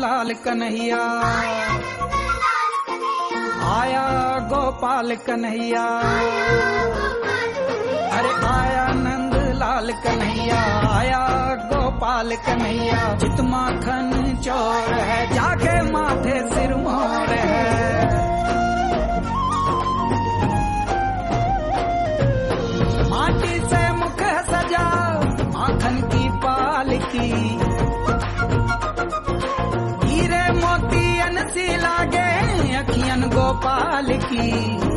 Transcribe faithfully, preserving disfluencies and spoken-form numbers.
लाल कन्हैया, आया गोपाल कन्हैया, अरे आया नंद लाल कन्हैया, आया गोपाल कन्हैया। चित माखन चोर है, जाके माथे सिर मोर है। माटी से मुख सजा माखन की पालकी, हीरे मोतियन सी लागे अखियन गोपाल की।